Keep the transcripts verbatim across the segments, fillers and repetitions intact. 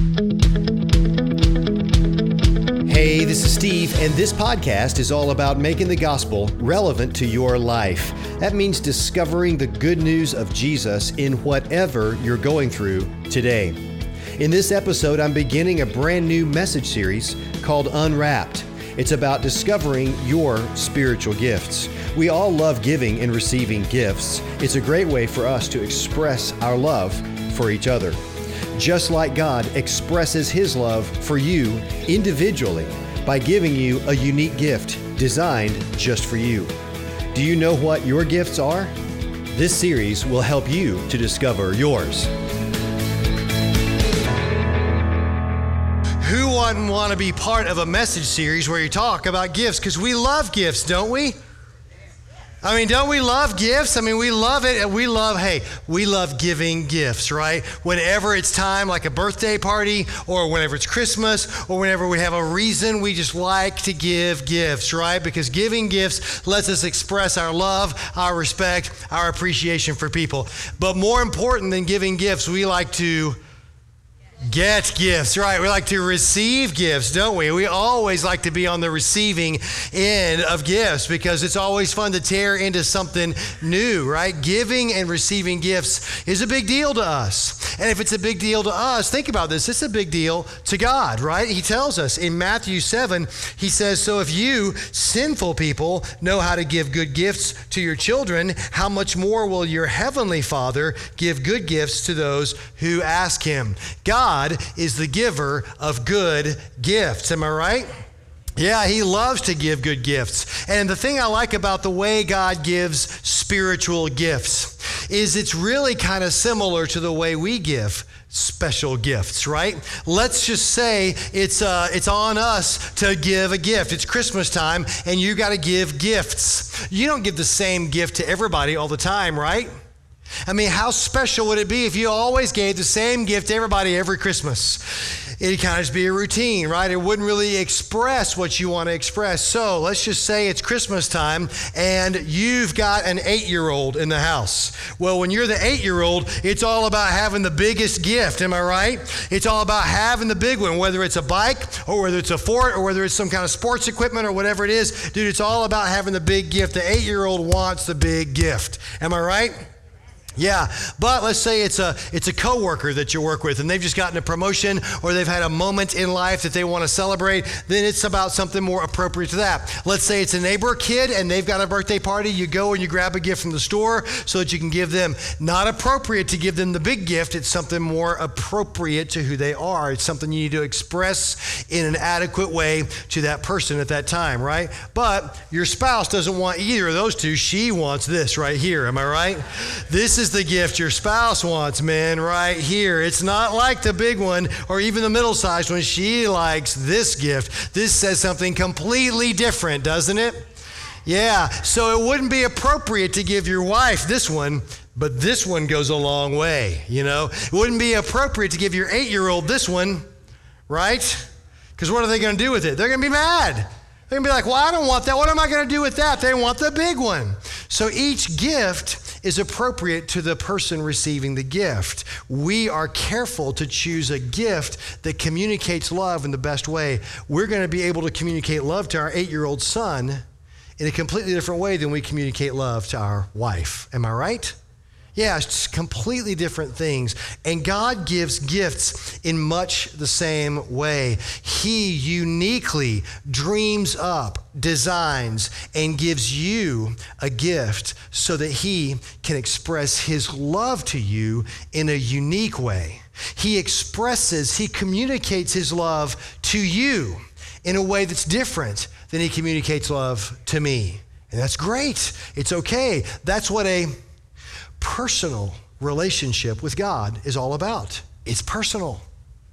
Hey, this is Steve, and this podcast is all about making the gospel relevant to your life. That means discovering the good news of Jesus in whatever you're going through today. In this episode, I'm beginning a brand new message series called Unwrapped. It's about discovering your spiritual gifts. We all love giving and receiving gifts. It's a great way for us to express our love for each other. Just like God expresses His love for you individually by giving you a unique gift designed just for you. Do you know what your gifts are? This series will help you to discover yours. Who wouldn't want to be part of a message series where you talk about gifts? Because we love gifts, don't we? I mean, don't we love gifts? I mean, we love it. And we love, hey, we love giving gifts, right? Whenever it's time, like a birthday party, or whenever it's Christmas, or whenever we have a reason, we just like to give gifts, right? Because giving gifts lets us express our love, our respect, our appreciation for people. But more important than giving gifts, we like to get gifts, right? We like to receive gifts, don't we? We always like to be on the receiving end of gifts because it's always fun to tear into something new, right? Giving and receiving gifts is a big deal to us. And if it's a big deal to us, think about this. It's a big deal to God, right? He tells us in Matthew seven, he says, so if you sinful people know how to give good gifts to your children, how much more will your heavenly Father give good gifts to those who ask him? God God is the giver of good gifts. Am I right? Yeah, he loves to give good gifts. And the thing I like about the way God gives spiritual gifts is it's really kind of similar to the way we give special gifts, right? Let's just say it's uh, it's on us to give a gift. It's Christmas time and you got to give gifts. You don't give the same gift to everybody all the time, right? I mean, how special would it be if you always gave the same gift to everybody every Christmas? It'd kind of just be a routine, right? It wouldn't really express what you want to express. So let's just say it's Christmas time and you've got an eight-year-old in the house. Well, when you're the eight-year-old, it's all about having the biggest gift, am I right? It's all about having the big one, whether it's a bike or whether it's a fort or whether it's some kind of sports equipment or whatever it is. Dude, it's all about having the big gift. The eight-year-old wants the big gift. Am I right? Yeah, but let's say it's a it's a coworker that you work with and they've just gotten a promotion or they've had a moment in life that they want to celebrate, then it's about something more appropriate to that. Let's say it's a neighbor kid and they've got a birthday party, you go and you grab a gift from the store so that you can give them. Not appropriate to give them the big gift, it's something more appropriate to who they are. It's something you need to express in an adequate way to that person at that time, right? But your spouse doesn't want either of those two, she wants this right here, am I right? This is the gift your spouse wants, man, right here. It's not like the big one or even the middle-sized one. She likes this gift. This says something completely different, doesn't it? Yeah, so it wouldn't be appropriate to give your wife this one, but this one goes a long way, you know? It wouldn't be appropriate to give your eight-year-old this one, right? Because what are they going to do with it? They're going to be mad. They're going to be like, well, I don't want that. What am I going to do with that? They want the big one. So each gift is appropriate to the person receiving the gift. We are careful to choose a gift that communicates love in the best way. We're going to be able to communicate love to our eight-year-old son in a completely different way than we communicate love to our wife. Am I right? Yeah, it's completely different things. And God gives gifts in much the same way. He uniquely dreams up, designs, and gives you a gift so that he can express his love to you in a unique way. He expresses, he communicates his love to you in a way that's different than he communicates love to me. And that's great. It's okay. That's what a personal relationship with God is all about. It's personal.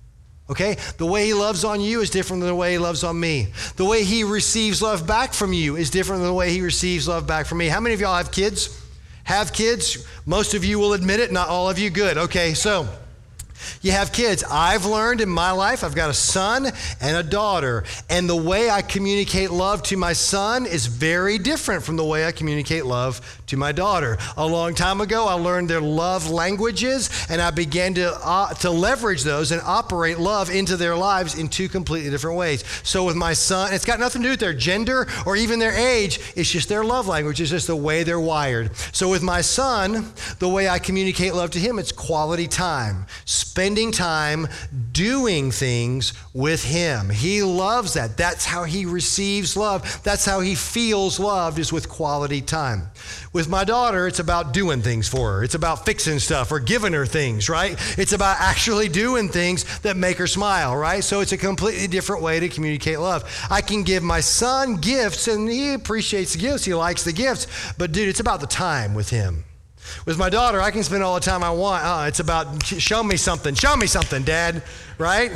Okay? The way he loves on you is different than the way he loves on me. The way he receives love back from you is different than the way he receives love back from me. How many of y'all have kids? Have kids? Most of you will admit it, not all of you. Good. Okay, so You have kids. I've learned in my life, I've got a son and a daughter, and the way I communicate love to my son is very different from the way I communicate love to my daughter. A long time ago, I learned their love languages, and I began to, uh, to leverage those and operate love into their lives in two completely different ways. So with my son, it's got nothing to do with their gender or even their age. It's just their love language. It's just the way they're wired. So with my son, the way I communicate love to him, it's quality time. Spending time doing things with him. He loves that. That's how he receives love. That's how he feels loved, is with quality time. With my daughter, it's about doing things for her. It's about fixing stuff or giving her things, right? It's about actually doing things that make her smile, right? So it's a completely different way to communicate love. I can give my son gifts, and he appreciates the gifts. He likes the gifts. But dude, it's about the time with him. With my daughter, I can spend all the time I want. Uh, it's about, show me something. Show me something, Dad, right?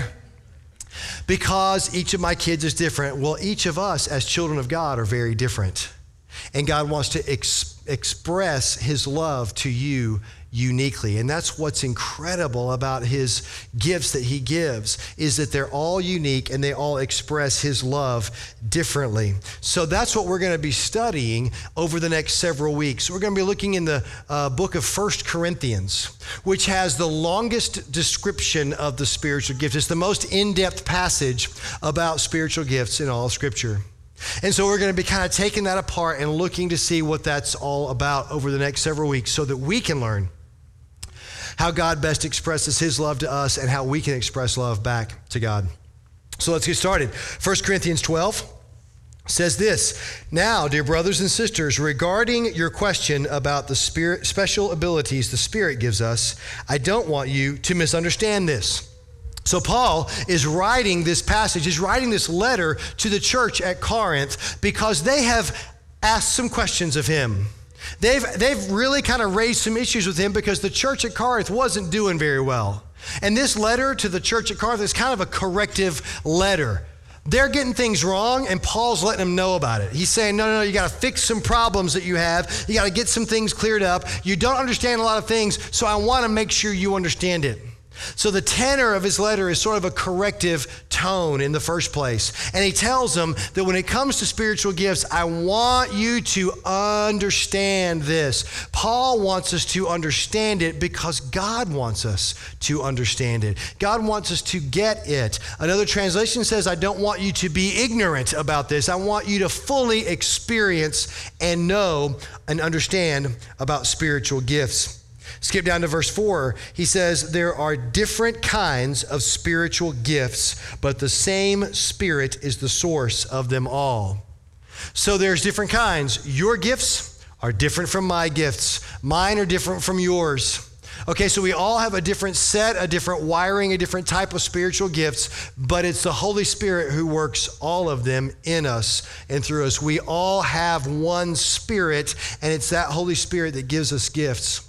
Because each of my kids is different. Well, each of us as children of God are very different. And God wants to ex- express his love to you uniquely. And that's what's incredible about his gifts that he gives, is that they're all unique and they all express his love differently. So that's what we're going to be studying over the next several weeks. We're going to be looking in the uh, book of First Corinthians, which has the longest description of the spiritual gifts. It's the most in-depth passage about spiritual gifts in all of Scripture. And so we're going to be kind of taking that apart and looking to see what that's all about over the next several weeks so that we can learn how God best expresses his love to us and how we can express love back to God. So let's get started. First Corinthians twelve says this: "Now, dear brothers and sisters, regarding your question about the spirit, special abilities the Spirit gives us, I don't want you to misunderstand this." So Paul is writing this passage, he's writing this letter to the church at Corinth because they have asked some questions of him. They've, they've really kind of raised some issues with him because the church at Corinth wasn't doing very well. And this letter to the church at Corinth is kind of a corrective letter. They're getting things wrong, and Paul's letting them know about it. He's saying, no, no, no, you got to fix some problems that you have. You got to get some things cleared up. You don't understand a lot of things, so I want to make sure you understand it. So the tenor of his letter is sort of a corrective tone in the first place. And he tells them that when it comes to spiritual gifts, I want you to understand this. Paul wants us to understand it because God wants us to understand it. God wants us to get it. Another translation says, I don't want you to be ignorant about this. I want you to fully experience and know and understand about spiritual gifts. Skip down to verse four. He says, there are different kinds of spiritual gifts, but the same Spirit is the source of them all. So there's different kinds. Your gifts are different from my gifts. Mine are different from yours. Okay, so we all have a different set, a different wiring, a different type of spiritual gifts, but it's the Holy Spirit who works all of them in us and through us. We all have one Spirit, and it's that Holy Spirit that gives us gifts.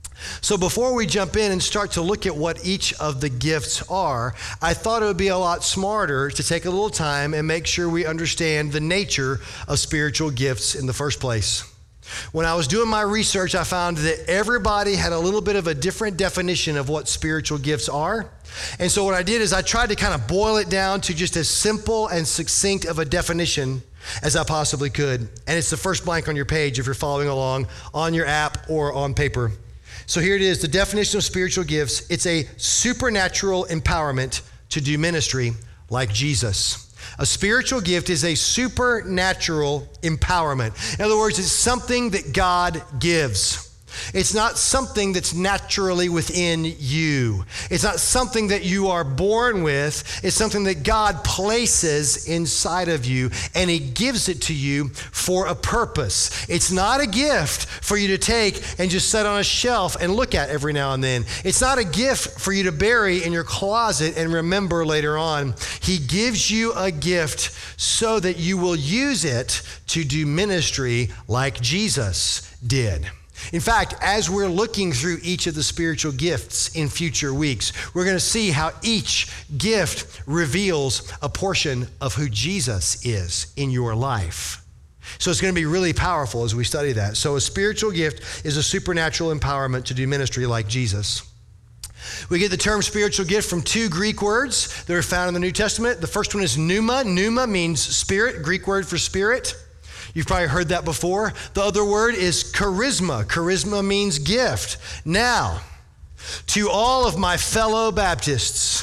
So before we jump in and start to look at what each of the gifts are, I thought it would be a lot smarter to take a little time and make sure we understand the nature of spiritual gifts in the first place. When I was doing my research, I found that everybody had a little bit of a different definition of what spiritual gifts are. And so what I did is I tried to kind of boil it down to just as simple and succinct of a definition as I possibly could. And it's the first blank on your page if you're following along on your app or on paper. So here it is, the definition of spiritual gifts. It's a supernatural empowerment to do ministry like Jesus. A spiritual gift is a supernatural empowerment. In other words, it's something that God gives. It's not something that's naturally within you. It's not something that you are born with. It's something that God places inside of you, and he gives it to you for a purpose. It's not a gift for you to take and just set on a shelf and look at every now and then. It's not a gift for you to bury in your closet and remember later on. He gives you a gift so that you will use it to do ministry like Jesus did. In fact, as we're looking through each of the spiritual gifts in future weeks, we're going to see how each gift reveals a portion of who Jesus is in your life. So it's going to be really powerful as we study that. So a spiritual gift is a supernatural empowerment to do ministry like Jesus. We get the term spiritual gift from two Greek words that are found in the New Testament. The first one is pneuma. Pneuma means spirit, Greek word for spirit. You've probably heard that before. The other word is charisma. Charisma means gift. Now, to all of my fellow Baptists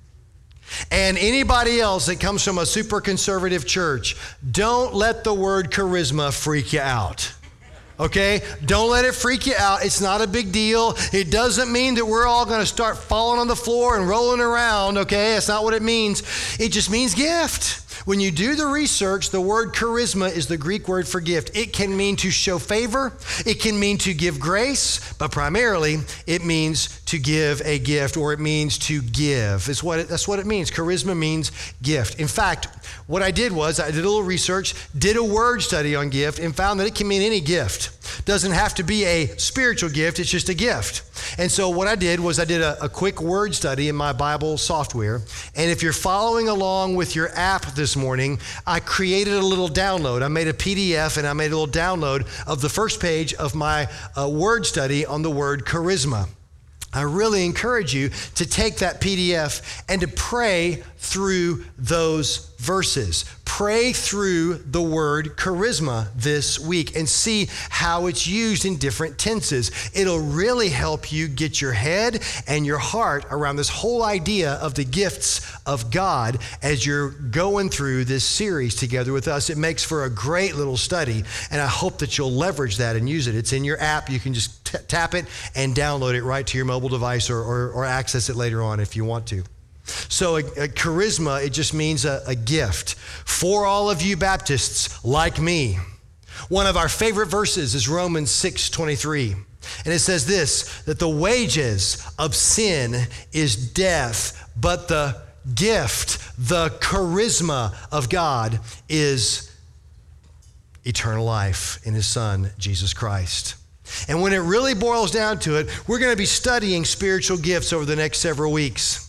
and anybody else that comes from a super conservative church, don't let the word charisma freak you out. Okay? Don't let it freak you out. It's not a big deal. It doesn't mean that we're all going to start falling on the floor and rolling around, okay? That's not what it means. It just means gift. When you do the research, the word charisma is the Greek word for gift. It can mean to show favor. It can mean to give grace, but primarily it means to give a gift, or it means to give. Is what it, that's what it means. Charisma means gift. In fact, what I did was I did a little research, did a word study on gift, and found that it can mean any gift. Doesn't have to be a spiritual gift, it's just a gift. And so what I did was I did a, a quick word study in my Bible software. And if you're following along with your app this morning, I created a little download. I made a P D F and I made a little download of the first page of my uh, word study on the word charisma. I really encourage you to take that P D F and to pray through those verses. Pray through the word charisma this week and see how it's used in different tenses. It'll really help you get your head and your heart around this whole idea of the gifts of God as you're going through this series together with us. It makes for a great little study, and I hope that you'll leverage that and use it. It's in your app. You can just t- tap it and download it right to your mobile device, or, or, or access it later on if you want to. So a, a charisma, it just means a, a gift. For all of you Baptists like me, one of our favorite verses is Romans six twenty-three. And it says this, that the wages of sin is death, but the gift, the charisma of God is eternal life in his Son, Jesus Christ. And when it really boils down to it, we're going to be studying spiritual gifts over the next several weeks.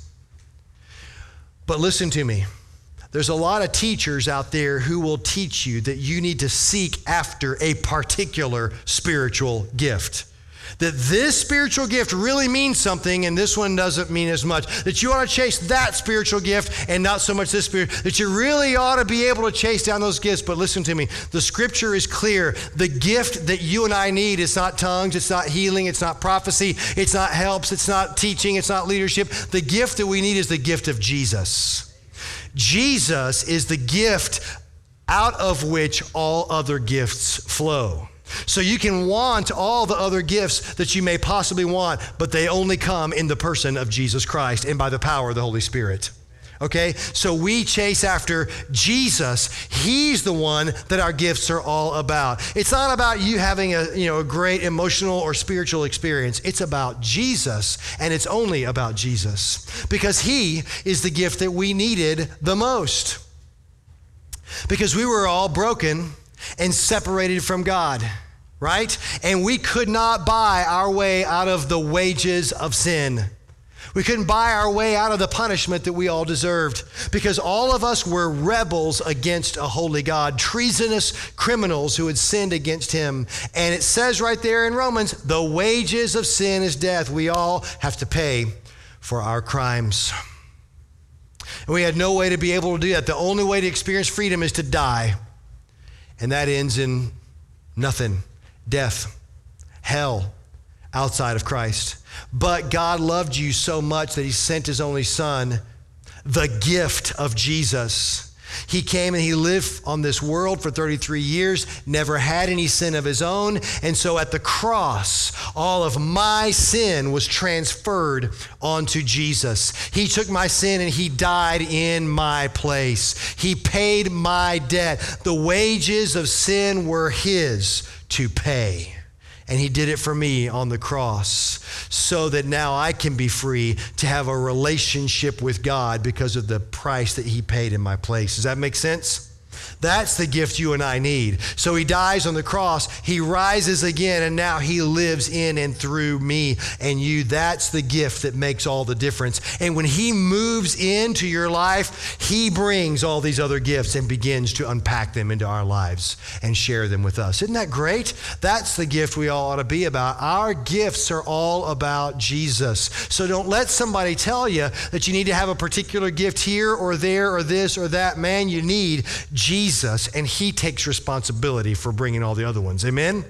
But listen to me. There's a lot of teachers out there who will teach you that you need to seek after a particular spiritual gift. That this spiritual gift really means something and this one doesn't mean as much. That you ought to chase that spiritual gift and not so much this spirit. That you really ought to be able to chase down those gifts. But listen to me. The scripture is clear. The gift that you and I need is not tongues. It's not healing. It's not prophecy. It's not helps. It's not teaching. It's not leadership. The gift that we need is the gift of Jesus. Jesus is the gift out of which all other gifts flow. So you can want all the other gifts that you may possibly want, but they only come in the person of Jesus Christ and by the power of the Holy Spirit. Okay? So we chase after Jesus. He's the one that our gifts are all about. It's not about you having a, you know, a great emotional or spiritual experience. It's about Jesus, and it's only about Jesus because he is the gift that we needed the most. Because we were all broken and separated from God, right? And we could not buy our way out of the wages of sin. We couldn't buy our way out of the punishment that we all deserved because all of us were rebels against a holy God, treasonous criminals who had sinned against him. And it says right there in Romans, the wages of sin is death. We all have to pay for our crimes. And we had no way to be able to do that. The only way to experience freedom is to die. And that ends in nothing, death, hell, outside of Christ. But God loved you so much that he sent his only son, the gift of Jesus. He came and he lived on this world for thirty-three years, never had any sin of his own. And so at the cross, all of my sin was transferred onto Jesus. He took my sin and he died in my place. He paid my debt. The wages of sin were his to pay. And he did it for me on the cross so that now I can be free to have a relationship with God because of the price that he paid in my place. Does that make sense? That's the gift you and I need. So he dies on the cross, he rises again, and now he lives in and through me and you. That's the gift that makes all the difference. And when he moves into your life, he brings all these other gifts and begins to unpack them into our lives and share them with us. Isn't that great? That's the gift we all ought to be about. Our gifts are all about Jesus. So don't let somebody tell you that you need to have a particular gift here or there or this or that. Man, you need Jesus, and he takes responsibility for bringing all the other ones. Amen?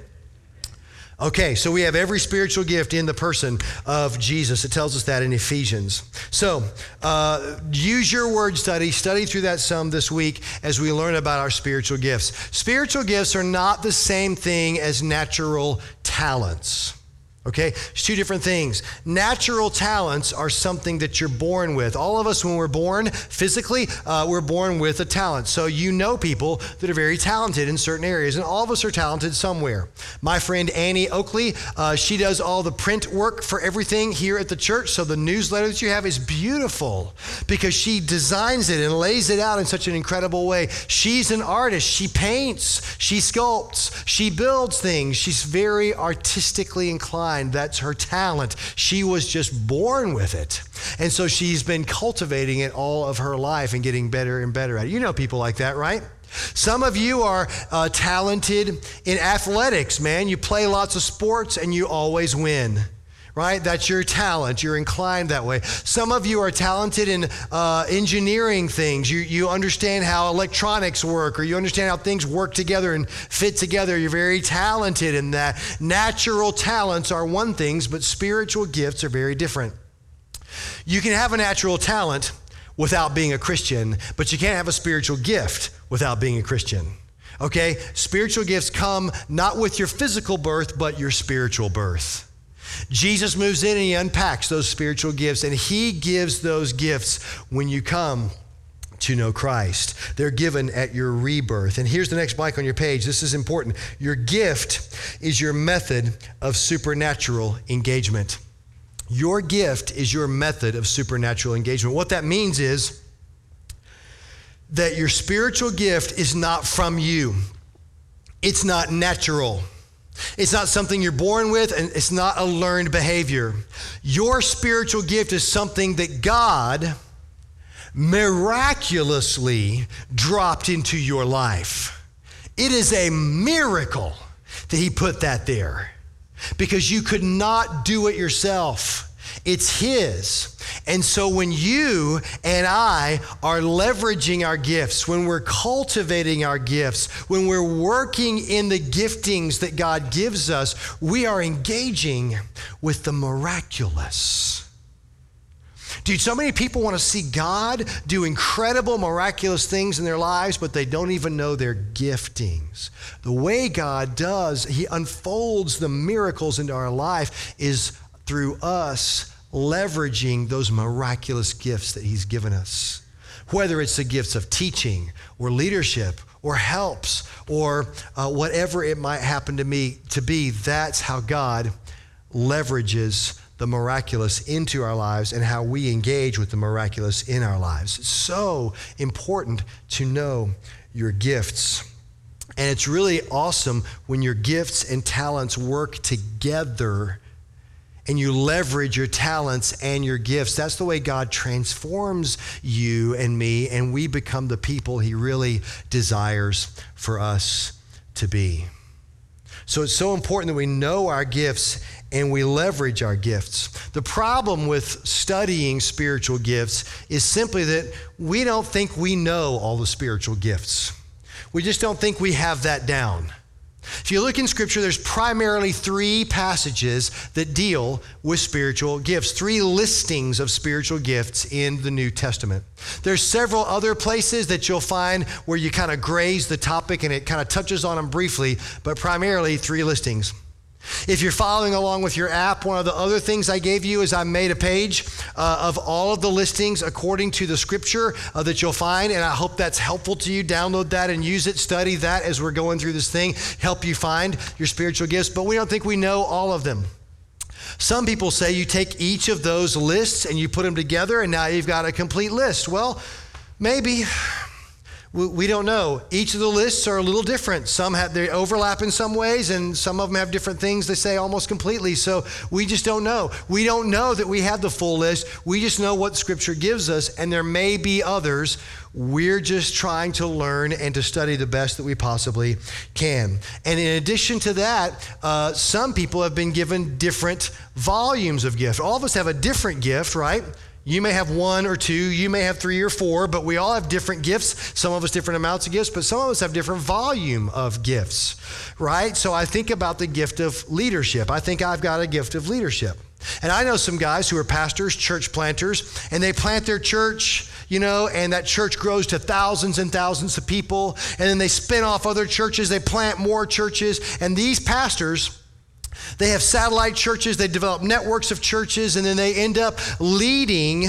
Okay, so we have every spiritual gift in the person of Jesus. It tells us that in Ephesians. So uh, use your word study. Study through that some this week as we learn about our spiritual gifts. Spiritual gifts are not the same thing as natural talents. Okay, it's two different things. Natural talents are something that you're born with. All of us, when we're born physically, uh, we're born with a talent. So you know people that are very talented in certain areas, and all of us are talented somewhere. My friend Annie Oakley, uh, she does all the print work for everything here at the church. So the newsletter that you have is beautiful because she designs it and lays it out in such an incredible way. She's an artist. She paints, she sculpts, she builds things. She's very artistically inclined. That's her talent. She was just born with it. And so she's been cultivating it all of her life and getting better and better at it. You know people like that, right? Some of you are uh, talented in athletics, man. You play lots of sports and you always win. Right? That's your talent. You're inclined that way. Some of you are talented in uh, engineering things. You, you understand how electronics work, or you understand how things work together and fit together. You're very talented in that. Natural talents are one thing, but spiritual gifts are very different. You can have a natural talent without being a Christian, but you can't have a spiritual gift without being a Christian. Okay? Spiritual gifts come not with your physical birth, but your spiritual birth. Jesus moves in and he unpacks those spiritual gifts, and he gives those gifts when you come to know Christ. They're given at your rebirth. And here's the next blank on your page. This is important. Your gift is your method of supernatural engagement. Your gift is your method of supernatural engagement. What that means is that your spiritual gift is not from you. It's not natural. It's not something you're born with, and it's not a learned behavior. Your spiritual gift is something that God miraculously dropped into your life. It is a miracle that he put that there because you could not do it yourself. It's his. And so when you and I are leveraging our gifts, when we're cultivating our gifts, when we're working in the giftings that God gives us, we are engaging with the miraculous. Dude, so many people want to see God do incredible, miraculous things in their lives, but they don't even know their giftings. The way God does, he unfolds the miracles into our life is through us leveraging those miraculous gifts that he's given us. Whether it's the gifts of teaching or leadership or helps or uh, whatever it might happen to me to be, that's how God leverages the miraculous into our lives and how we engage with the miraculous in our lives. It's so important to know your gifts. And it's really awesome when your gifts and talents work together and you leverage your talents and your gifts. That's the way God transforms you and me, and we become the people he really desires for us to be. So it's so important that we know our gifts and we leverage our gifts. The problem with studying spiritual gifts is simply that we don't think we know all the spiritual gifts. We just don't think we have that down. If you look in Scripture, there's primarily three passages that deal with spiritual gifts, three listings of spiritual gifts in the New Testament. There's several other places that you'll find where you kind of graze the topic and it kind of touches on them briefly, but primarily three listings. If you're following along with your app, one of the other things I gave you is I made a page uh, of all of the listings according to the scripture uh, that you'll find, and I hope that's helpful to you. Download that and use it, study that as we're going through this thing, help you find your spiritual gifts, but we don't think we know all of them. Some people say you take each of those lists and you put them together and now you've got a complete list. Well, maybe. We, we don't know. Each of the lists are a little different. Some have, they overlap in some ways, and some of them have different things they say almost completely. So we just don't know. We don't know that we have the full list. We just know what Scripture gives us, and there may be others. We're just trying to learn and to study the best that we possibly can. And in addition to that, uh, some people have been given different volumes of gift. All of us have a different gift, right? You may have one or two, you may have three or four, but we all have different gifts. Some of us different amounts of gifts, but some of us have different volume of gifts, right? So I think about the gift of leadership. I think I've got a gift of leadership. And I know some guys who are pastors, church planters, and they plant their church, you know, and that church grows to thousands and thousands of people, and then they spin off other churches, they plant more churches, and these pastors, they have satellite churches, they develop networks of churches, and then they end up leading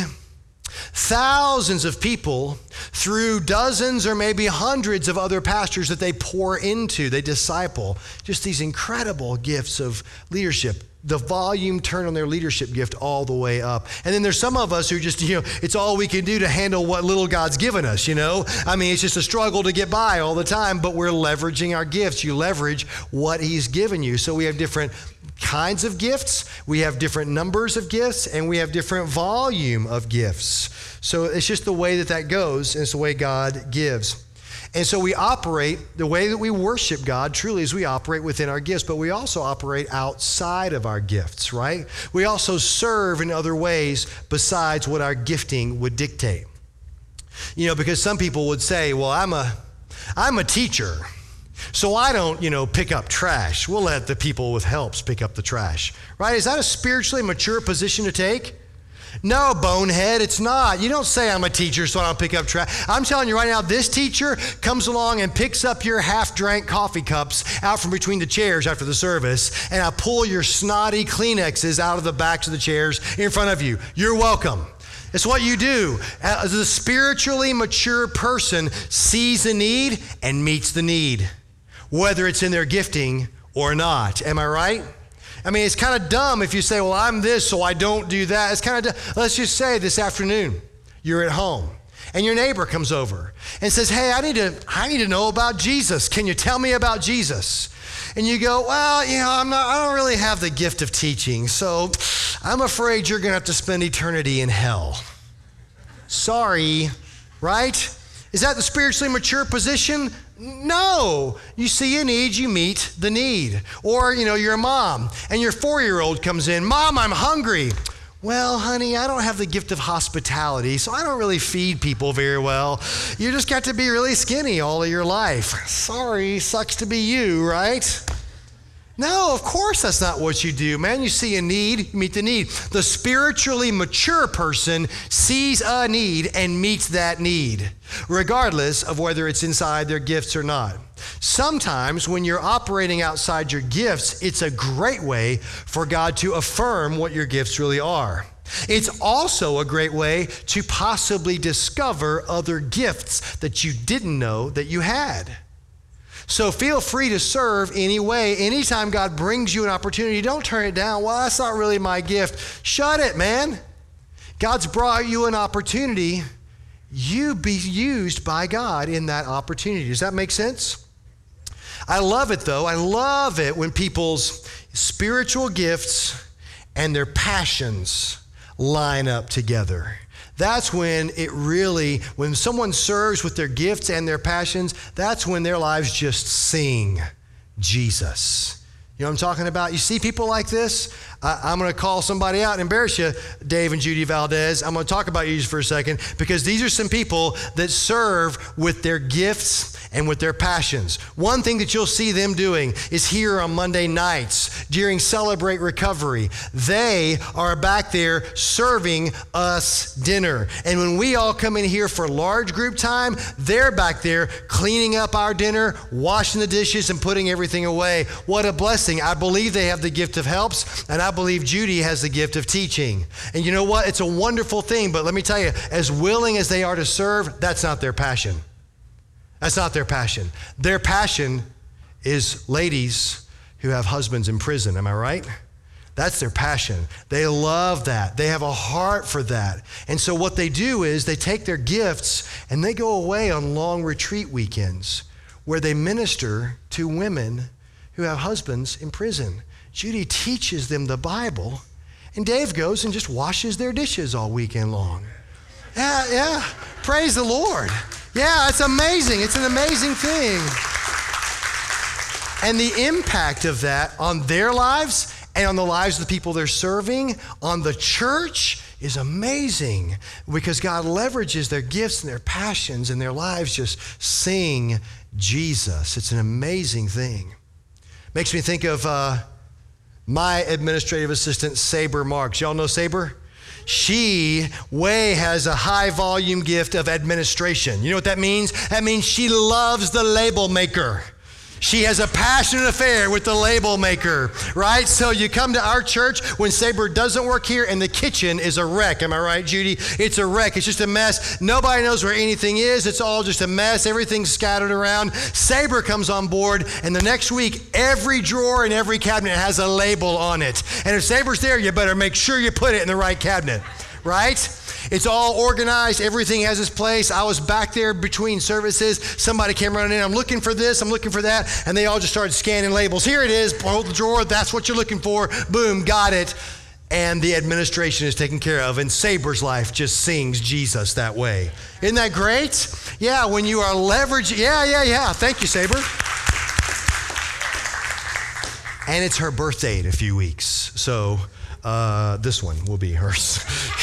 thousands of people through dozens or maybe hundreds of other pastors that they pour into, they disciple. Just these incredible gifts of leadership. The volume turn on their leadership gift all the way up. And then there's some of us who just, you know, it's all we can do to handle what little God's given us, you know? I mean, it's just a struggle to get by all the time, but we're leveraging our gifts. You leverage what He's given you. So we have different kinds of gifts, we have different numbers of gifts, and we have different volume of gifts. So it's just the way that that goes, and it's the way God gives. And so we operate, the way that we worship God truly is we operate within our gifts, but we also operate outside of our gifts, right? We also serve in other ways besides what our gifting would dictate. You know, because some people would say, well, I'm a, I'm a teacher, so I don't, you know, pick up trash. We'll let the people with helps pick up the trash, right? Is that a spiritually mature position to take? No, bonehead, it's not. You don't say I'm a teacher, so I don't pick up trash. I'm telling you right now, this teacher comes along and picks up your half-drank coffee cups out from between the chairs after the service, and I pull your snotty Kleenexes out of the backs of the chairs in front of you. You're welcome. It's what you do. As a spiritually mature person sees a need and meets the need, whether it's in their gifting or not. Am I right? I mean, it's kind of dumb if you say, well, I'm this, so I don't do that. It's kind of dumb. Let's just say this afternoon, you're at home, and your neighbor comes over and says, hey, I need to, I need to know about Jesus. Can you tell me about Jesus? And you go, well, you know, I'm not, I don't really have the gift of teaching, so I'm afraid you're going to have to spend eternity in hell. Sorry, right? Is that the spiritually mature position? No. You see a need, you meet the need. Or, you know, you're a mom and your four-year-old comes in, Mom, I'm hungry. Well, honey, I don't have the gift of hospitality, so I don't really feed people very well. You just got to be really skinny all of your life. Sorry, sucks to be you, right? No, of course that's not what you do, man. You see a need, you meet the need. The spiritually mature person sees a need and meets that need, regardless of whether it's inside their gifts or not. Sometimes when you're operating outside your gifts, it's a great way for God to affirm what your gifts really are. It's also a great way to possibly discover other gifts that you didn't know that you had. So feel free to serve any way. Anytime God brings you an opportunity, don't turn it down. Well, that's not really my gift. Shut it, man. God's brought you an opportunity. You be used by God in that opportunity. Does that make sense? I love it, though. I love it when people's spiritual gifts and their passions line up together. That's when it really, when someone serves with their gifts and their passions, that's when their lives just sing Jesus. You know what I'm talking about? You see people like this? I, I'm going to call somebody out and embarrass you, Dave and Judy Valdez. I'm going to talk about you just for a second because these are some people that serve with their gifts and with their passions. One thing that you'll see them doing is here on Monday nights during Celebrate Recovery. They are back there serving us dinner. And when we all come in here for large group time, they're back there cleaning up our dinner, washing the dishes, and putting everything away. What a blessing. I believe they have the gift of helps, and I believe Judy has the gift of teaching. And you know what? It's a wonderful thing, but let me tell you, as willing as they are to serve, that's not their passion. That's not their passion. Their passion is ladies who have husbands in prison. Am I right? That's their passion. They love that. They have a heart for that. And so what they do is they take their gifts And they go away on long retreat weekends where they minister to women who have husbands in prison. Judy teaches them the Bible, and Dave goes and just washes their dishes all weekend long. Yeah, yeah, praise the Lord. Yeah, it's amazing. It's an amazing thing. And the impact of that on their lives and on the lives of the people they're serving, on the church, is amazing because God leverages their gifts and their passions and their lives just sing Jesus. It's an amazing thing. Makes me think of uh, my administrative assistant, Saber Marks. Y'all know Saber? She, Way, has a high volume gift of administration. You know what that means? That means she loves the label maker. She has a passionate affair with the label maker, right? So you come to our church when Saber doesn't work here and the kitchen is a wreck. Am I right, Judy? It's a wreck. It's just a mess. Nobody knows where anything is. It's all just a mess. Everything's scattered around. Saber comes on board, and the next week, every drawer and every cabinet has a label on it. And if Saber's there, you better make sure you put it in the right cabinet, right? It's all organized. Everything has its place. I was back there between services. Somebody came running in. I'm looking for this. I'm looking for that. And they all just started scanning labels. Here it is. Hold the drawer. That's what you're looking for. Boom, got it. And the administration is taken care of. And Saber's life just sings Jesus that way. Isn't that great? Yeah, when you are leveraging. Yeah, yeah, yeah. Thank you, Saber. And it's her birthday in a few weeks. So uh, this one will be hers.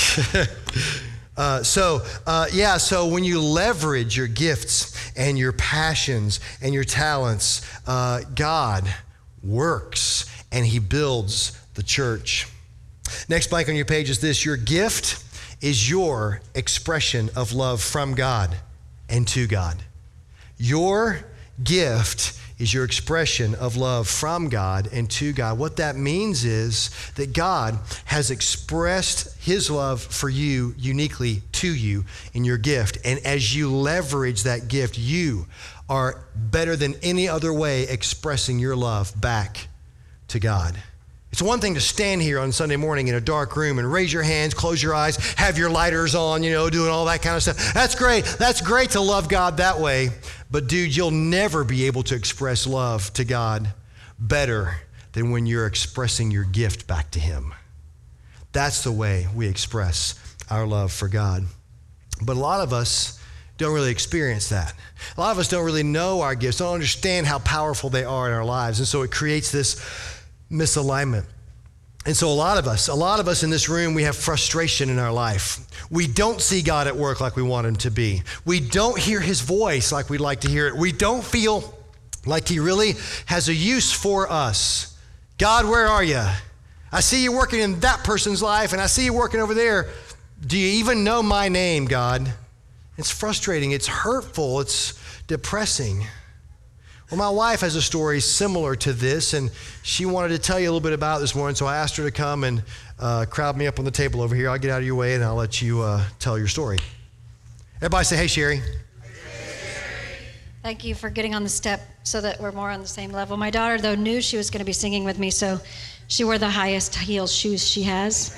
uh, so, uh, yeah, so when you leverage your gifts and your passions and your talents, uh, God works and he builds the church. Next blank on your page is this: your gift is your expression of love from God and to God. Your gift is your expression of love from God and to God. What that means is that God has expressed his love for you uniquely to you in your gift. And as you leverage that gift, you are better than any other way expressing your love back to God. It's one thing to stand here on Sunday morning in a dark room and raise your hands, close your eyes, have your lighters on, you know, doing all that kind of stuff. That's great. That's great to love God that way. But dude, you'll never be able to express love to God better than when you're expressing your gift back to him. That's the way we express our love for God. But a lot of us don't really experience that. A lot of us don't really know our gifts, don't understand how powerful they are in our lives. And so it creates this misalignment. And so a lot of us, a lot of us in this room, we have frustration in our life. We don't see God at work like we want him to be. We don't hear his voice like we'd like to hear it. We don't feel like he really has a use for us. God, where are you? I see you working in that person's life and I see you working over there. Do you even know my name, God? It's frustrating. It's hurtful. It's depressing. Well, my wife has a story similar to this, and she wanted to tell you a little bit about it this morning, so I asked her to come and uh, crowd me up on the table over here. I'll get out of your way, and I'll let you uh, tell your story. Everybody say, hey, Sherry. Hey, Sherry. Thank you for getting on the step so that we're more on the same level. My daughter, though, knew she was going to be singing with me, so she wore the highest heel shoes she has,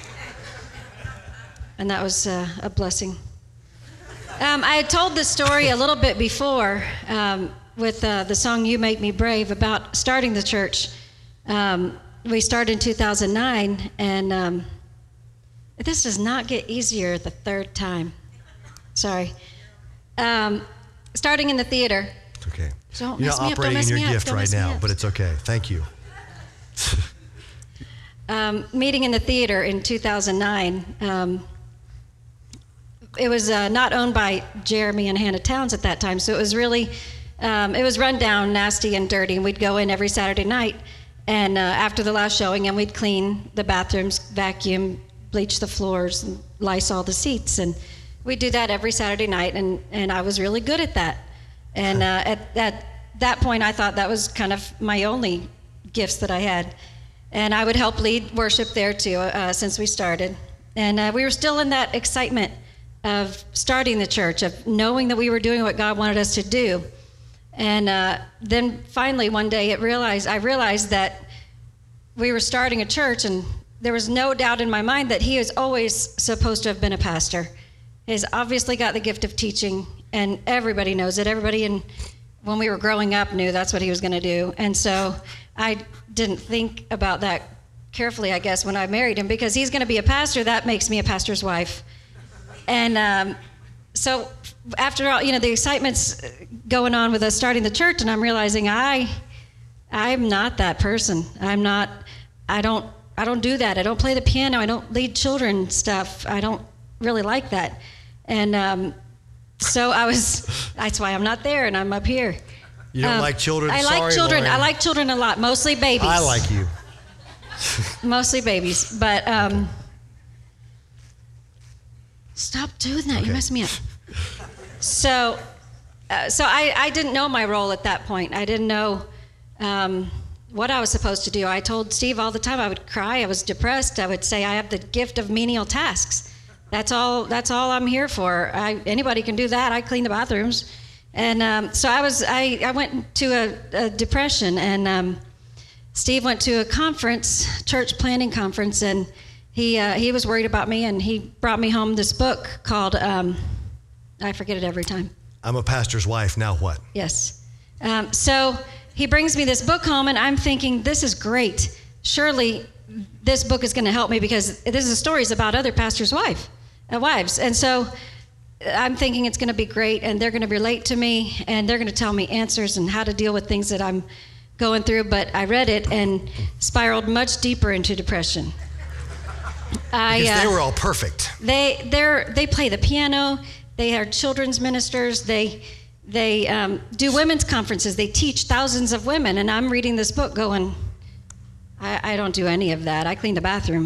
and that was uh, a blessing. Um, I had told this story a little bit before, um, with uh, the song You Make Me Brave about starting the church. Um, we started in two thousand nine, and um, this does not get easier the third time. Sorry. Um, starting in the theater. It's okay. Don't You're mess not me up, don't operating mess in me your up, gift don't right mess me now, up. but it's okay. Thank you. um, meeting in the theater in two thousand nine. Um, it was uh, not owned by Jeremy and Hannah Towns at that time, so it was really Um, it was run down, nasty and dirty, and we'd go in every Saturday night, and uh, after the last showing, and we'd clean the bathrooms, vacuum, bleach the floors, and Lysol the seats, and we'd do that every Saturday night, and, and I was really good at that. And uh, at, at that point, I thought that was kind of my only gifts that I had. And I would help lead worship there too, uh, since we started. And uh, we were still in that excitement of starting the church, of knowing that we were doing what God wanted us to do. And uh, then finally one day it realized, I realized that we were starting a church, and there was no doubt in my mind that he is always supposed to have been a pastor. He's obviously got the gift of teaching. and everybody knows it. Everybody in when we were growing up knew that's what he was going to do. And so I didn't think about that carefully, I guess, when I married him, because he's going to be a pastor. That makes me a pastor's wife. And um, so after all, you know, the excitement's going on with us starting the church, and I'm realizing I, I'm not that person. I'm not, I don't, I don't do that. I don't play the piano. I don't lead children stuff. I don't really like that. And um, so I was, that's why I'm not there and I'm up here. You don't um, like children? I Sorry, like children. Lauren. I like children a lot, mostly babies. I like you. Mostly babies. But um, stop doing that. Okay. You messed me up. So, uh, so I, I didn't know my role at that point. I didn't know um, what I was supposed to do. I told Steve all the time I would cry. I was depressed. I would say I have the gift of menial tasks. That's all. That's all I'm here for. I, anybody can do that. I clean the bathrooms, and um, so I was. I, I went to a, a depression, and um, Steve went to a conference, church planning conference, and he uh, he was worried about me, and he brought me home this book called. Um, I forget it every time. I'm a pastor's wife. Now what? Yes. Um, so he brings me this book home, and I'm thinking, this is great. Surely this book is going to help me, because this is stories about other pastors' wife. Uh, wives. And so I'm thinking it's going to be great, and they're going to relate to me, and they're going to tell me answers and how to deal with things that I'm going through. But I read it and spiraled much deeper into depression. I, because they uh, were all perfect. They they're they play the piano. They are children's ministers. They they um, do women's conferences. They teach thousands of women. And I'm reading this book going, I, I don't do any of that. I clean the bathroom.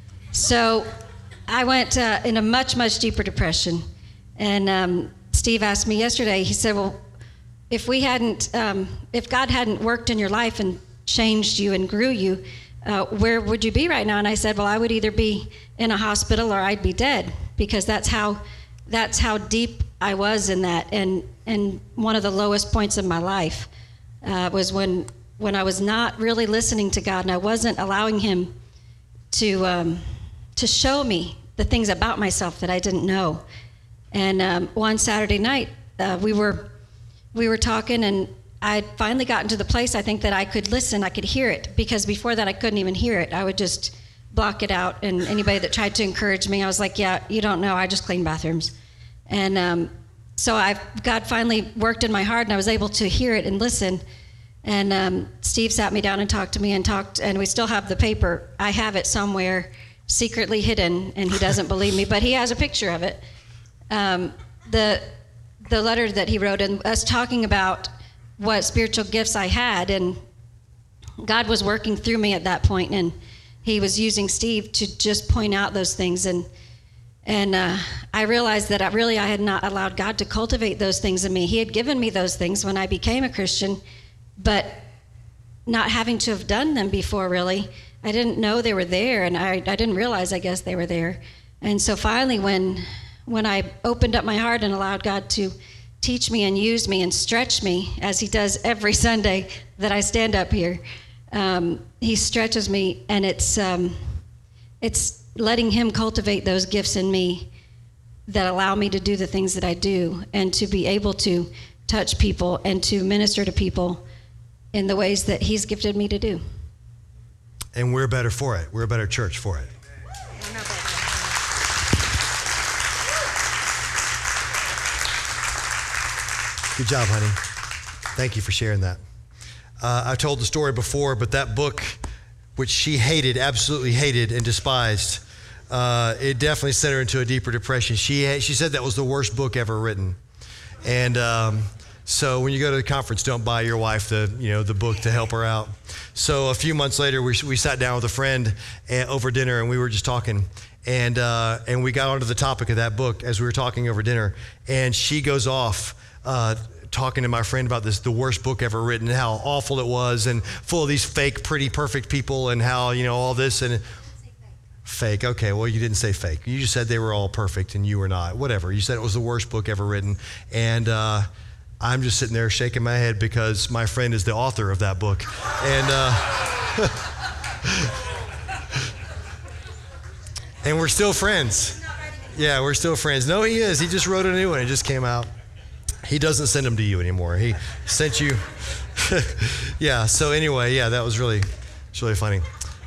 So I went uh, in a much, much deeper depression. And um, Steve asked me yesterday, he said, well, if we hadn't, um, if God hadn't worked in your life and changed you and grew you, uh, where would you be right now? And I said, well, I would either be in a hospital or I'd be dead, because that's how, that's how deep I was in that. And, and one of the lowest points of my life uh, was when, when I was not really listening to God, and I wasn't allowing him to, um, to show me the things about myself that I didn't know. And um, one Saturday night, uh, we were we were talking, and I had finally gotten to the place, I think, that I could listen, I could hear it, because before that I couldn't even hear it. I would just block it out, and anybody that tried to encourage me, I was like, yeah, you don't know, I just clean bathrooms. And um, so I've, God finally worked in my heart, and I was able to hear it and listen. And um, Steve sat me down and talked to me and talked, and we still have the paper. I have it somewhere secretly hidden, and he doesn't believe me, but he has a picture of it. Um, the the letter that he wrote, and us talking about what spiritual gifts I had, and God was working through me at that point, and he was using Steve to just point out those things, and and uh, I realized that I really I had not allowed God to cultivate those things in me. He had given me those things when I became a Christian, but not having to have done them before, really. I didn't know they were there, and I, I didn't realize, I guess, they were there. And so finally, when when I opened up my heart and allowed God to teach me and use me and stretch me, as he does every Sunday that I stand up here, um, he stretches me, and it's um, it's letting him cultivate those gifts in me that allow me to do the things that I do, and to be able to touch people and to minister to people in the ways that he's gifted me to do. And we're better for it. We're a better church for it. Good job, honey. Thank you for sharing that. Uh, I told the story before, but that book, which she hated, absolutely hated and despised, uh, it definitely sent her into a deeper depression. She had, she said that was the worst book ever written. And um, so when you go to the conference, don't buy your wife the you know the book to help her out. So a few months later, we we sat down with a friend at, over dinner, and we were just talking, and uh, and we got onto the topic of that book as we were talking over dinner, and she goes off uh, talking to my friend about this, the worst book ever written, and how awful it was, and full of these fake, pretty, perfect people, and how you know all this and. Fake. Okay, well, you didn't say fake. You just said they were all perfect and you were not. Whatever. You said it was the worst book ever written. And uh, I'm just sitting there shaking my head because my friend is the author of that book. And uh, and we're still friends. Yeah, we're still friends. No, he is. He just wrote a new one. It just came out. He doesn't send them to you anymore. He sent you. Yeah, so anyway, yeah, that was really, it's really funny.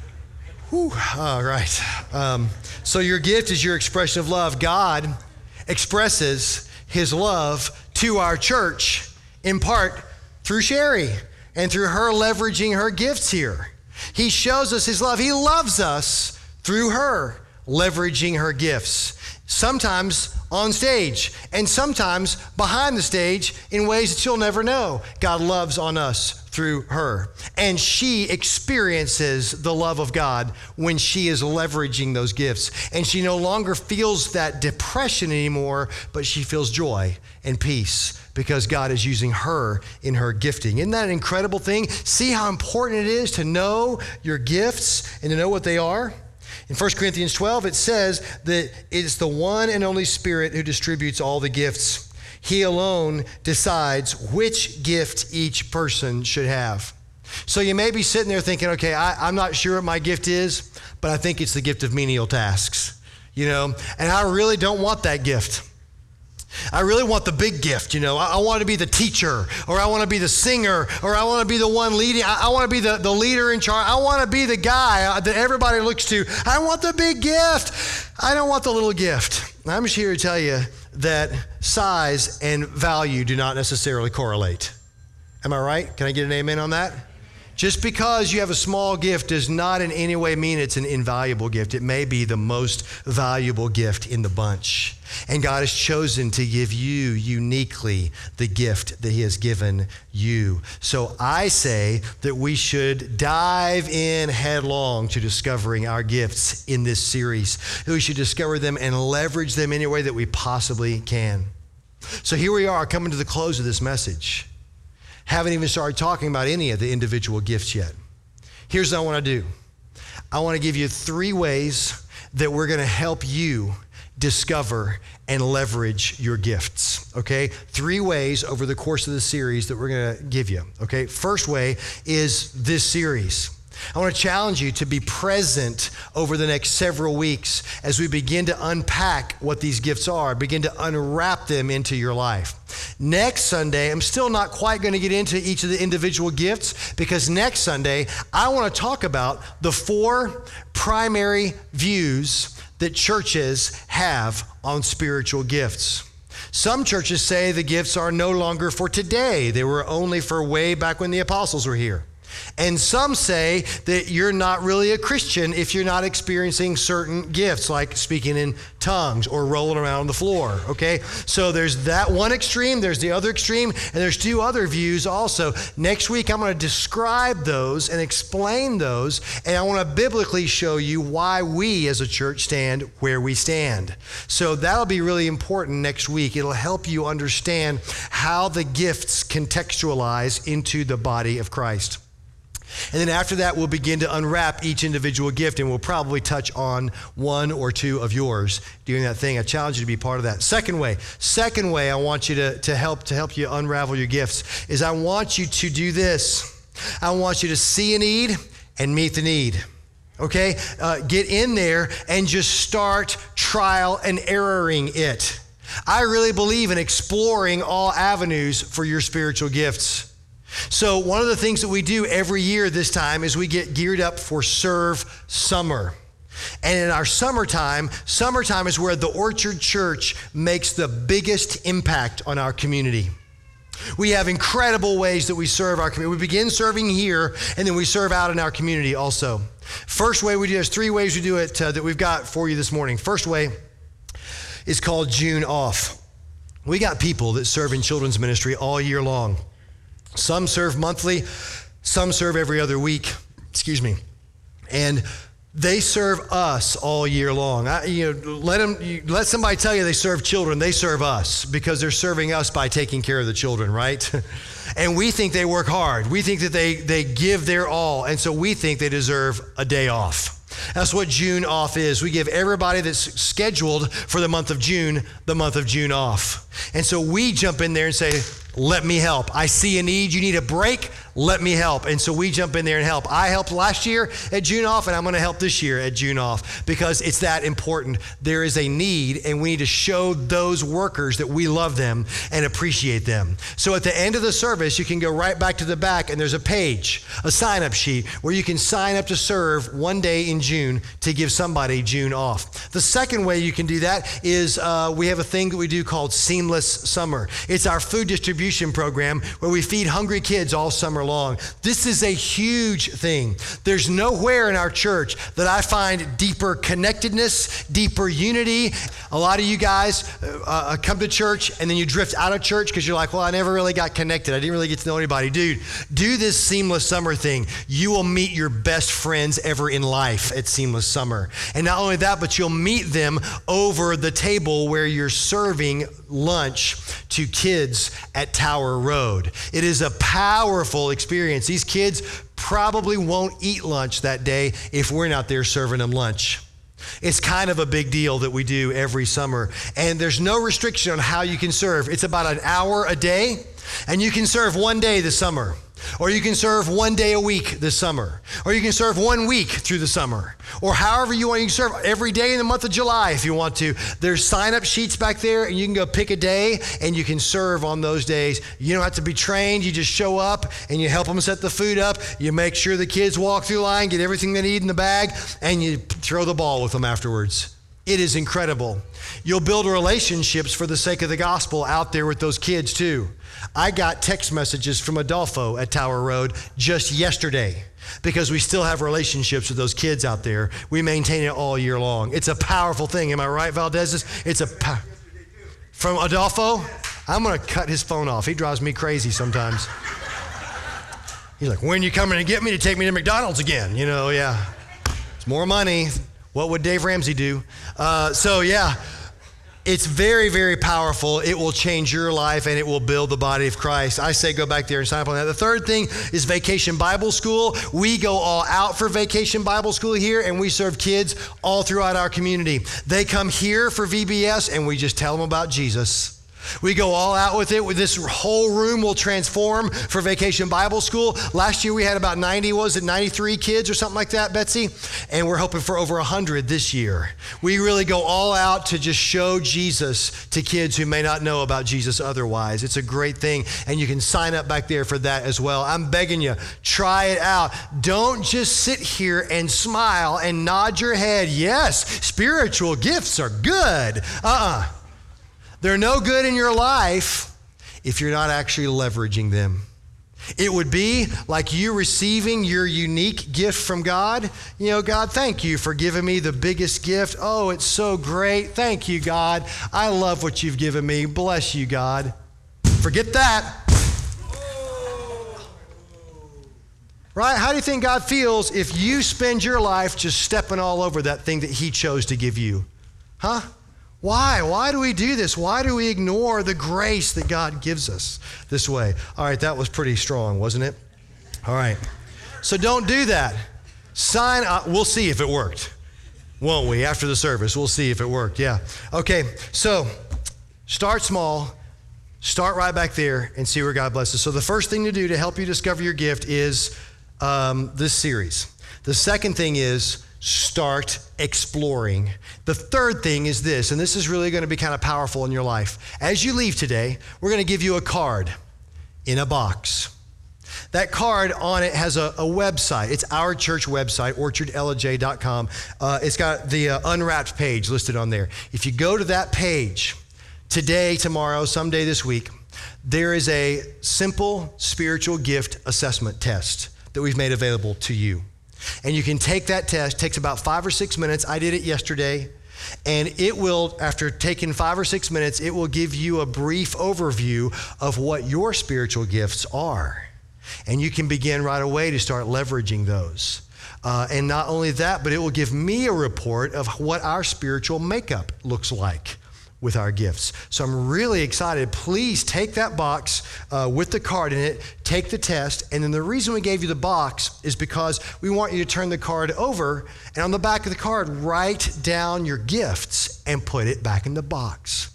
Whew, all right. Um, so your gift is your expression of love. God expresses his love to our church in part through Sherry and through her leveraging her gifts here. He shows us his love. He loves us through her leveraging her gifts. Sometimes on stage and sometimes behind the stage in ways that you'll never know. God loves on us through her. And she experiences the love of God when she is leveraging those gifts. And she no longer feels that depression anymore, but she feels joy and peace because God is using her in her gifting. Isn't that an incredible thing? See how important it is to know your gifts and to know what they are? In First Corinthians twelve, it says that it's the one and only Spirit who distributes all the gifts. He alone decides which gift each person should have. So you may be sitting there thinking, okay, I, I'm not sure what my gift is, but I think it's the gift of menial tasks, you know, and I really don't want that gift. I really want the big gift, you know. I, I want to be the teacher, or I want to be the singer, or I want to be the one leading. I, I want to be the, the leader in charge. I want to be the guy that everybody looks to. I want the big gift. I don't want the little gift. I'm just here to tell you that size and value do not necessarily correlate. Am I right? Can I get an amen on that? Just because you have a small gift does not in any way mean it's an invaluable gift. It may be the most valuable gift in the bunch. And God has chosen to give you uniquely the gift that he has given you. So I say that we should dive in headlong to discovering our gifts in this series. We should discover them and leverage them any way that we possibly can. So here we are coming to the close of this message. Haven't even started talking about any of the individual gifts yet. Here's what I want to do. I want to give you three ways that we're going to help you discover and leverage your gifts, okay? Three ways over the course of the series that we're going to give you, okay? First way is this series. I want to challenge you to be present over the next several weeks as we begin to unpack what these gifts are, begin to unwrap them into your life. Next Sunday, I'm still not quite going to get into each of the individual gifts because next Sunday, I want to talk about the four primary views that churches have on spiritual gifts. Some churches say the gifts are no longer for today. They were only for way back when the apostles were here. And some say that you're not really a Christian if you're not experiencing certain gifts, like speaking in tongues or rolling around on the floor, okay? So there's that one extreme, there's the other extreme, and there's two other views also. Next week, I'm going to describe those and explain those, and I want to biblically show you why we as a church stand where we stand. So that'll be really important next week. It'll help you understand how the gifts contextualize into the body of Christ. And then after that, we'll begin to unwrap each individual gift, and we'll probably touch on one or two of yours doing that thing. I challenge you to be part of that. Second way, second way I want you to, to help to help you unravel your gifts is I want you to do this. I want you to see a need and meet the need. Okay? Uh, get in there and just start trial and erroring it. I really believe in exploring all avenues for your spiritual gifts. So one of the things that we do every year this time is we get geared up for Serve Summer. And in our summertime, summertime is where the Orchard Church makes the biggest impact on our community. We have incredible ways that we serve our community. We begin serving here, and then we serve out in our community also. First way we do, there's three ways we do it uh, that we've got for you this morning. First way is called June Off. We got people that serve in children's ministry all year long. Some serve monthly, some serve every other week, excuse me. And they serve us all year long. I, you know, let them, you, let somebody tell you they serve children, they serve us because they're serving us by taking care of the children, right? And we think they work hard. We think that they, they give their all. And so we think they deserve a day off. That's what June Off is. We give everybody that's scheduled for the month of June, the month of June off. And so we jump in there and say, let me help. I see a need, you need a break, let me help. And so we jump in there and help. I helped last year at June Off, and I'm gonna help this year at June Off because it's that important. There is a need, and we need to show those workers that we love them and appreciate them. So at the end of the service, you can go right back to the back, and there's a page, a sign-up sheet, where you can sign up to serve one day in June to give somebody June off. The second way you can do that is uh, we have a thing that we do called Seamless Summer. It's our food distribution program where we feed hungry kids all summer long. This is a huge thing. There's nowhere in our church that I find deeper connectedness, deeper unity. A lot of you guys uh, come to church and then you drift out of church because you're like, well, I never really got connected. I didn't really get to know anybody. Dude, do this Seamless Summer thing. You will meet your best friends ever in life at Seamless Summer. And not only that, but you'll meet them over the table where you're serving lunch to kids at Tower Road. It is a powerful experience. These kids probably won't eat lunch that day if we're not there serving them lunch. It's kind of a big deal that we do every summer. And there's no restriction on how you can serve. It's about an hour a day, and you can serve one day this summer. Or you can serve one day a week this summer. Or you can serve one week through the summer. Or however you want, you can serve every day in the month of July if you want to. There's sign-up sheets back there, and you can go pick a day, and you can serve on those days. You don't have to be trained. You just show up, and you help them set the food up. You make sure the kids walk through line, get everything they need in the bag, and you throw the ball with them afterwards. It is incredible. You'll build relationships for the sake of the gospel out there with those kids too. I got text messages from Adolfo at Tower Road just yesterday because we still have relationships with those kids out there. We maintain it all year long. It's a powerful thing. Am I right, Valdez? It's a po- from Adolfo? I'm going to cut his phone off. He drives me crazy sometimes. He's like, when are you coming to get me to take me to McDonald's again? You know, yeah. It's more money. What would Dave Ramsey do? Uh, so yeah, it's very, very powerful. It will change your life and it will build the body of Christ. I say go back there and sign up on that. The third thing is Vacation Bible School. We go all out for Vacation Bible School here, and we serve kids all throughout our community. They come here for V B S and we just tell them about Jesus. We go all out with it. This whole room will transform for Vacation Bible School. Last year we had about ninety, was it ninety-three kids or something like that, Betsy? And we're hoping for over one hundred this year. We really go all out to just show Jesus to kids who may not know about Jesus otherwise. It's a great thing, and you can sign up back there for that as well. I'm begging you, try it out. Don't just sit here and smile and nod your head. Yes, spiritual gifts are good. Uh-uh. They're no good in your life if you're not actually leveraging them. It would be like you receiving your unique gift from God. You know, God, thank you for giving me the biggest gift. Oh, it's so great. Thank you, God. I love what you've given me. Bless you, God. Forget that. Right? How do you think God feels if you spend your life just stepping all over that thing that he chose to give you? Huh? Why? Why do we do this? Why do we ignore the grace that God gives us this way? All right, that was pretty strong, wasn't it? All right. So don't do that. Sign up. We'll see if it worked, won't we? After the service, we'll see if it worked. Yeah. Okay, so start small. Start right back there and see where God blesses. So the first thing to do to help you discover your gift is um, this series. The second thing is start exploring. The third thing is this, and this is really going to be kind of powerful in your life. As you leave today, we're going to give you a card in a box. That card on it has a, a website. It's our church website, orchard l j dot com. Uh, it's got the uh, unwrapped page listed on there. If you go to that page today, tomorrow, someday this week, there is a simple spiritual gift assessment test that we've made available to you. And you can take that test. It takes about five or six minutes. I did it yesterday. And it will, after taking five or six minutes, it will give you a brief overview of what your spiritual gifts are. And you can begin right away to start leveraging those. Uh, and not only that, but it will give me a report of what our spiritual makeup looks like with our gifts. So I'm really excited. Please take that box uh, with the card in it, take the test, and then the reason we gave you the box is because we want you to turn the card over, and on the back of the card, write down your gifts and put it back in the box.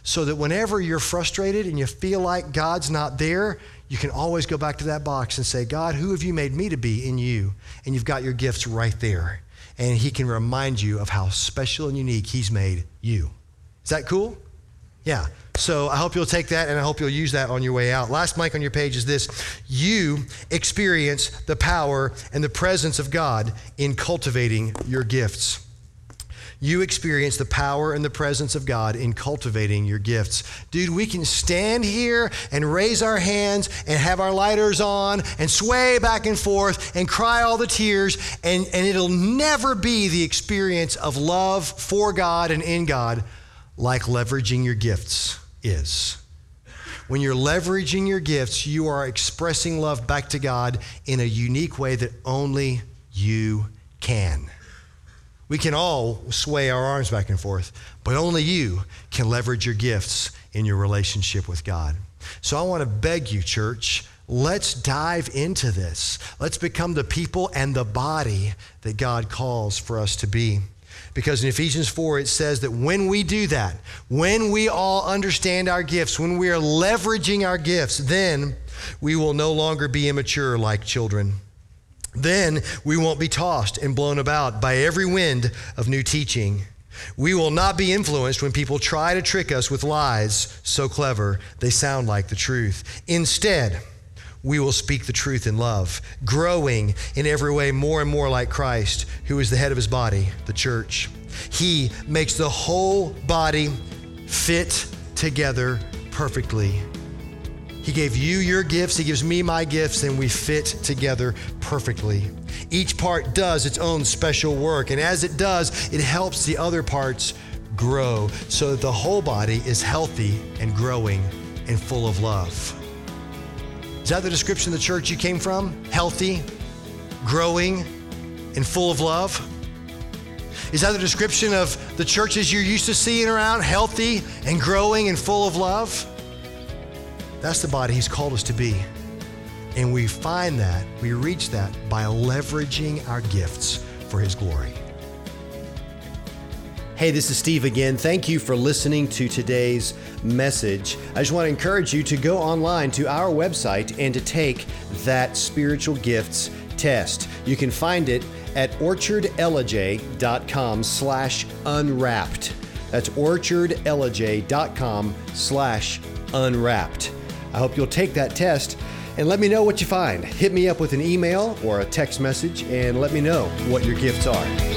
so that whenever you're frustrated and you feel like God's not there, you can always go back to that box and say, God, who have you made me to be in you? And you've got your gifts right there. And he can remind you of how special and unique he's made you. Is that cool? Yeah. So I hope you'll take that, and I hope you'll use that on your way out. Last blank on your page is this. You experience the power and the presence of God in cultivating your gifts. You experience the power and the presence of God in cultivating your gifts. Dude, we can stand here and raise our hands and have our lighters on and sway back and forth and cry all the tears, and, and it'll never be the experience of love for God and in God like leveraging your gifts is. When you're leveraging your gifts, you are expressing love back to God in a unique way that only you can. We can all sway our arms back and forth, but only you can leverage your gifts in your relationship with God. So I want to beg you, church, let's dive into this. Let's become the people and the body that God calls for us to be. Because in Ephesians four, it says that when we do that, when we all understand our gifts, when we are leveraging our gifts, then we will no longer be immature like children. Then we won't be tossed and blown about by every wind of new teaching. We will not be influenced when people try to trick us with lies so clever they sound like the truth. Instead, we will speak the truth in love, growing in every way more and more like Christ, who is the head of his body, the church. He makes the whole body fit together perfectly. He gave you your gifts, he gives me my gifts, and we fit together perfectly. Each part does its own special work, and as it does, it helps the other parts grow so that the whole body is healthy and growing and full of love. Is that the description of the church you came from? Healthy, growing, and full of love? Is that the description of the churches you're used to seeing around? Healthy and growing and full of love? That's the body he's called us to be. And we find that, we reach that by leveraging our gifts for his glory. Hey, this is Steve again. Thank you for listening to today's message. I just want to encourage you to go online to our website and to take that spiritual gifts test. You can find it at orchardelijah.com slash unwrapped. That's orchardelijah.com slash unwrapped. I hope you'll take that test and let me know what you find. Hit me up with an email or a text message and let me know what your gifts are.